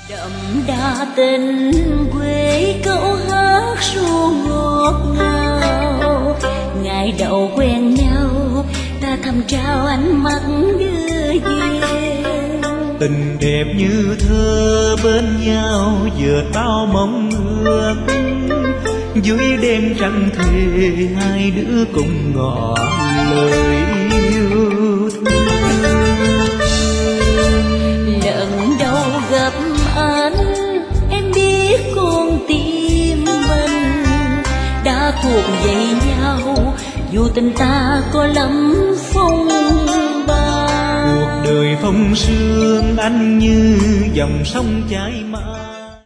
đậm đà tình quê câu hát ru ngọt ngào. Ngày đầu quen nhau ta thầm trao ánh mắt đưa duyên. Tình đẹp như thơ bên nhau vừa bao mong ước. Dưới đêm trăng thề hai đứa cùng ngỏ lời yêu thương. Lần đầu gặp anh em biết con tim mình đã thuộc về nhau, dù tình ta có lắm phong ba. Cuộc đời phong sương anh như dòng sông chảy mãi.